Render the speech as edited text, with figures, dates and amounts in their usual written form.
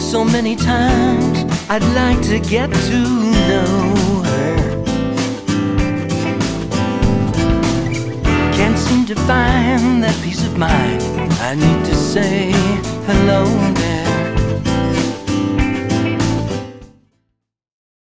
so many times. I'd like to get to know her. Can't seem to find that peace of mind. I need to say hello there.